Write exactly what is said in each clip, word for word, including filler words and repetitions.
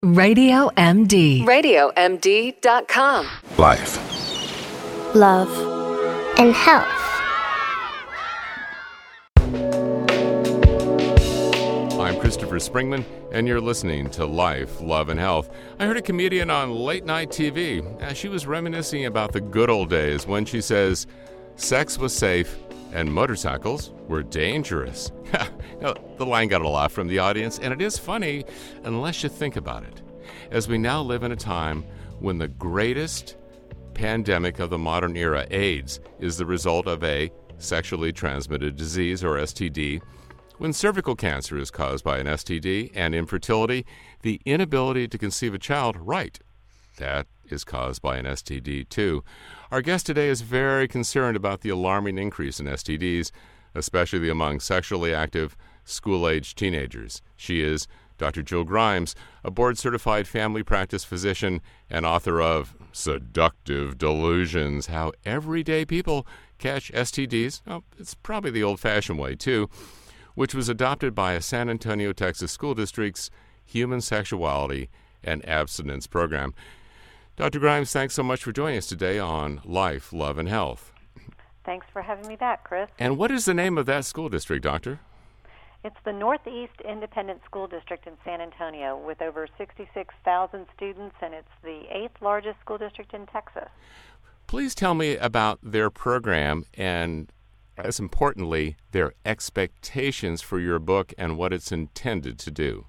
Radio M D. radio M D dot com. Life. Love. And health. I'm Christopher Springman, and you're listening to Life, Love, and Health. I heard a comedian on late-night T V. Uh, she was reminiscing about the good old days when she says, sex was safe and motorcycles were dangerous. Now, the line got a laugh from the audience, and it is funny unless you think about it. As we now live in a time when the greatest pandemic of the modern era, AIDS, is the result of a sexually transmitted disease, or S T D, when cervical cancer is caused by an S T D, and infertility, the inability to conceive a child, right, that is caused by an S T D too. Our guest today is very concerned about the alarming increase in S T Ds, especially among sexually active, school-aged teenagers. She is Doctor Jill Grimes, a board-certified family practice physician and author of Seductive Delusions, How Everyday People Catch S T Ds. Oh, it's probably the old-fashioned way, too, which was adopted by a San Antonio, Texas school district's Human Sexuality and Abstinence program. Doctor Grimes, thanks so much for joining us today on Life, Love, and Health. Thanks for having me back, Chris. And what is the name of that school district, Doctor? It's the Northeast Independent School District in San Antonio with over sixty-six thousand students, and it's the eighth largest school district in Texas. Please tell me about their program and, as importantly, their expectations for your book and what it's intended to do.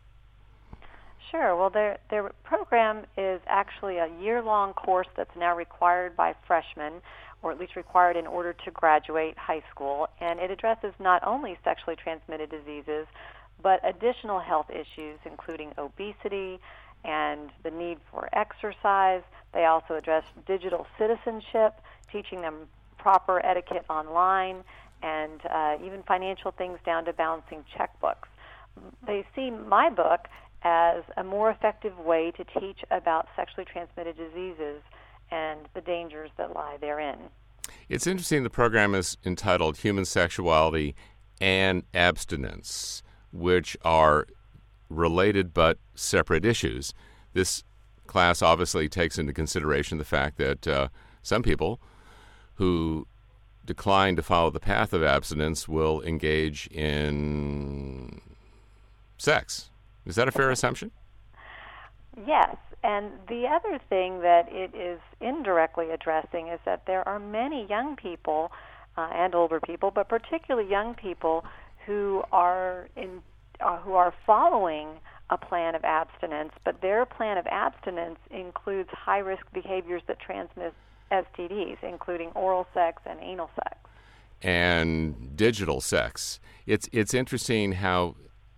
Sure. Well, their their program is actually a year-long course that's now required by freshmen, or at least required in order to graduate high school, and it addresses not only sexually transmitted diseases, but additional health issues, including obesity and the need for exercise. They also address digital citizenship, teaching them proper etiquette online, and uh, even financial things down to balancing checkbooks. They see my book as a more effective way to teach about sexually transmitted diseases and the dangers that lie therein. It's interesting the program is entitled Human Sexuality and Abstinence, which are related but separate issues. This class obviously takes into consideration the fact that uh, some people who decline to follow the path of abstinence will engage in sex. Is that a fair assumption? Yes, and the other thing that it is indirectly addressing is that there are many young people uh, and older people, but particularly young people who are in uh, who are following a plan of abstinence, but their plan of abstinence includes high-risk behaviors that transmit S T Ds, including oral sex and anal sex. And digital sex. It's it's interesting how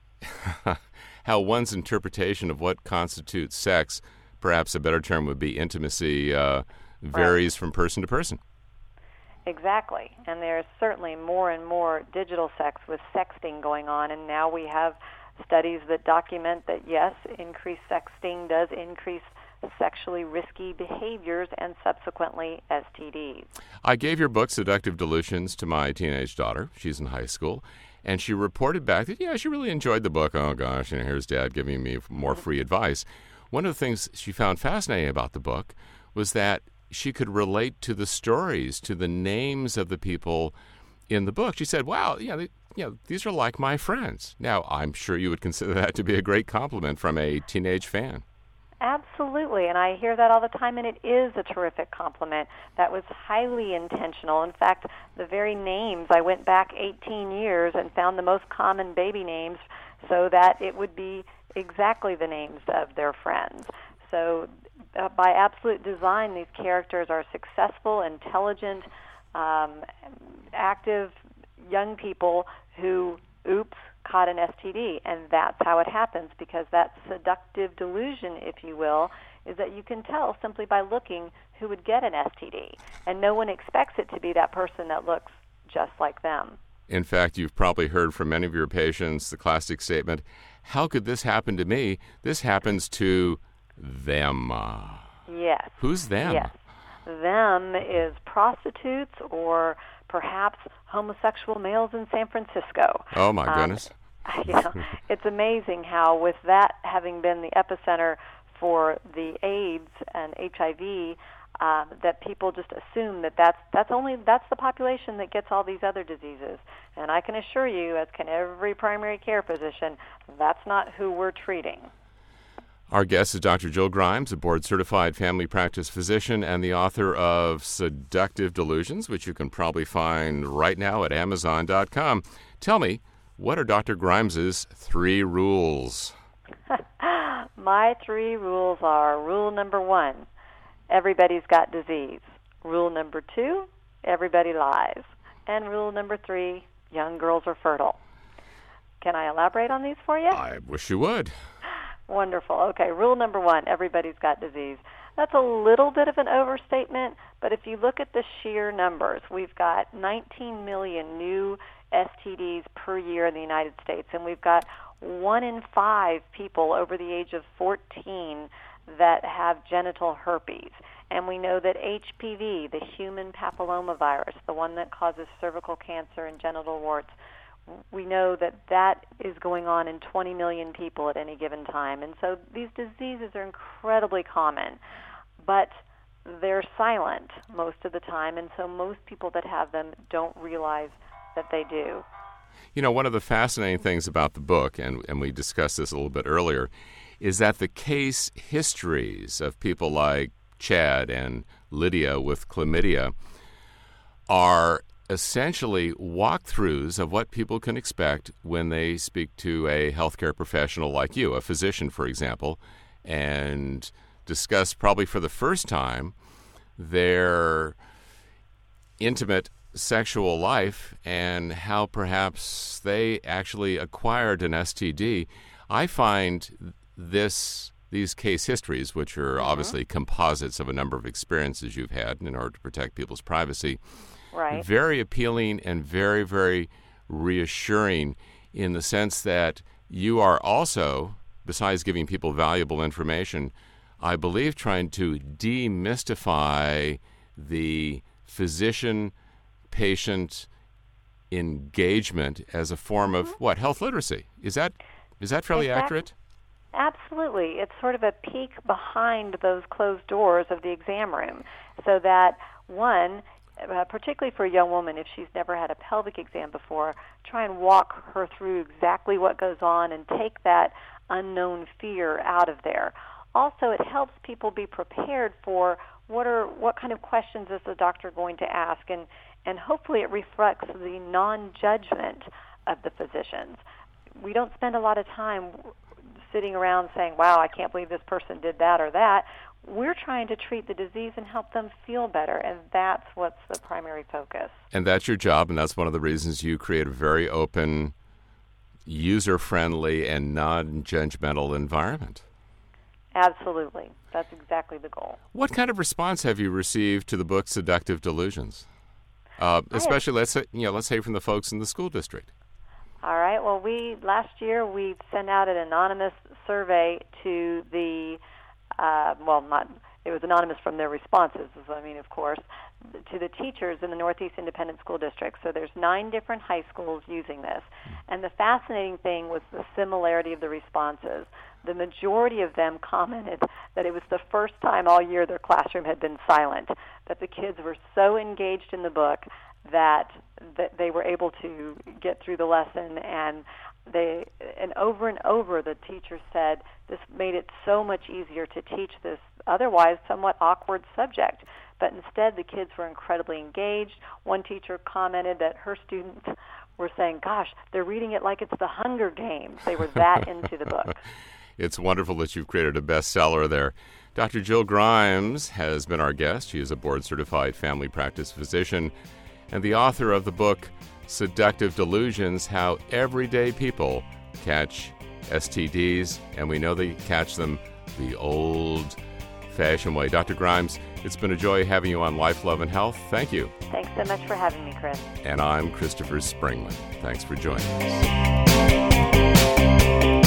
how one's interpretation of what constitutes sex, perhaps a better term would be intimacy, uh, varies right. from person to person. Exactly. And there's certainly more and more digital sex with sexting going on, and now we have studies that document that, yes, increased sexting does increase sexually risky behaviors and subsequently S T Ds. I gave your book, Seductive Delusions, to my teenage daughter. She's in high school. And she reported back that, yeah, she really enjoyed the book. Oh, gosh, and here's Dad giving me more free advice. One of the things she found fascinating about the book was that she could relate to the stories, to the names of the people in the book. She said, wow, yeah, they, you know, these are like my friends. Now, I'm sure you would consider that to be a great compliment from a teenage fan. Absolutely, and I hear that all the time, and it is a terrific compliment. That was highly intentional. In fact, the very names, I went back eighteen years and found the most common baby names so that it would be exactly the names of their friends. So uh, by absolute design, these characters are successful, intelligent, um, active young people who, oops, caught an S T D, and that's how it happens, because that seductive delusion, if you will, is that you can tell simply by looking who would get an S T D, and no one expects it to be that person that looks just like them. In fact, you've probably heard from many of your patients the classic statement, how could this happen to me? This happens to them. Yes. Who's them? Yes. Them is prostitutes or perhaps homosexual males in San Francisco. Oh, my goodness. Um, you know, it's amazing how, with that having been the epicenter for the AIDS and H I V, um, that people just assume that that's, that's only that's the population that gets all these other diseases. And I can assure you, as can every primary care physician, that's not who we're treating. Our guest is Doctor Jill Grimes, a board-certified family practice physician and the author of Seductive Delusions, which you can probably find right now at Amazon dot com. Tell me, what are Doctor Grimes's three rules? My three rules are: rule number one, everybody's got disease. Rule number two, everybody lies. And rule number three, young girls are fertile. Can I elaborate on these for you? I wish you would. Wonderful. Okay, rule number one, everybody's got disease. That's a little bit of an overstatement, but if you look at the sheer numbers, we've got nineteen million new S T Ds per year in the United States, and we've got one in five people over the age of fourteen that have genital herpes. And we know that H P V, the human papillomavirus, the one that causes cervical cancer and genital warts, we know that that is going on in twenty million people at any given time. And so these diseases are incredibly common, but they're silent most of the time, and so most people that have them don't realize that they do. You know, one of the fascinating things about the book, and, and we discussed this a little bit earlier, is that the case histories of people like Chad and Lydia with chlamydia are essentially walkthroughs of what people can expect when they speak to a healthcare professional like you, a physician, for example, and discuss probably for the first time their intimate sexual life and how perhaps they actually acquired an S T D. I find this these case histories, which are mm-hmm. obviously composites of a number of experiences you've had in order to protect people's privacy, right, very appealing and very, very reassuring in the sense that you are also, besides giving people valuable information, I believe trying to demystify the physician-patient engagement as a form mm-hmm. of, what, health literacy. Is that is that fairly exactly. accurate? Absolutely. It's sort of a peek behind those closed doors of the exam room, so that, one, uh, particularly for a young woman, if she's never had a pelvic exam before, try and walk her through exactly what goes on and take that unknown fear out of there. Also, it helps people be prepared for what are what kind of questions is the doctor going to ask, and, and hopefully it reflects the non-judgment of the physicians. We don't spend a lot of time sitting around saying, wow, I can't believe this person did that or that. We're trying to treat the disease and help them feel better, and that's what's the primary focus. And that's your job, and that's one of the reasons you create a very open, user-friendly, and non-judgmental environment. Absolutely. That's exactly the goal. What kind of response have you received to the book Seductive Delusions? Uh, especially, let's say, you know, let's say from the folks in the school district. All right. Well, we last year we sent out an anonymous survey to the, uh, well, not it was anonymous from their responses. I mean, of course, to the teachers in the Northeast Independent School District. So there's nine different high schools using this, and the fascinating thing was the similarity of the responses. The majority of them commented that it was the first time all year their classroom had been silent, that the kids were so engaged in the book that that they were able to get through the lesson, and they and over and over the teacher said this made it so much easier to teach this otherwise somewhat awkward subject. But instead the kids were incredibly engaged. One teacher commented that her students were saying, gosh, they're reading it like it's the Hunger Games. They were that into the book. It's wonderful that you've created a bestseller there. Doctor Jill Grimes has been our guest. She is a board-certified family practice physician and the author of the book Seductive Delusions, How Everyday People Catch S T Ds, and we know they catch them the old-fashioned way. Doctor Grimes, it's been a joy having you on Life, Love, and Health. Thank you. Thanks so much for having me, Chris. And I'm Christopher Springman. Thanks for joining us.